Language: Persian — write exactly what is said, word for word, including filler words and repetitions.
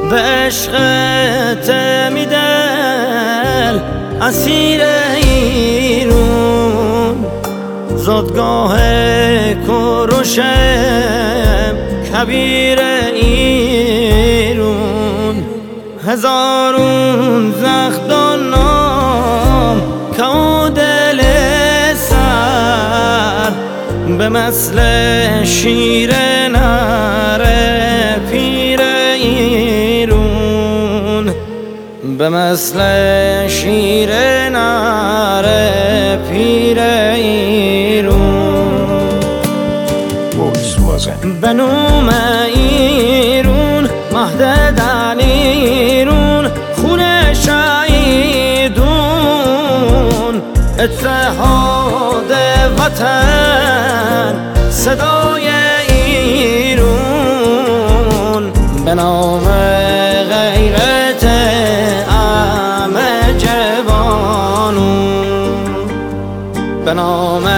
به عشقت میدل اسیر ایرون زادگاه کروشم کبیر ایرون هزارون زخدان نام که او دل سر به مثل شیر نره پیر ایرون به مثل شیر نره پیر ایرون به نوم ایرون مهد دل ایرون خون شهیدون اتحاد وطن صدای ایرون به نام غیرت همه جوانون به نام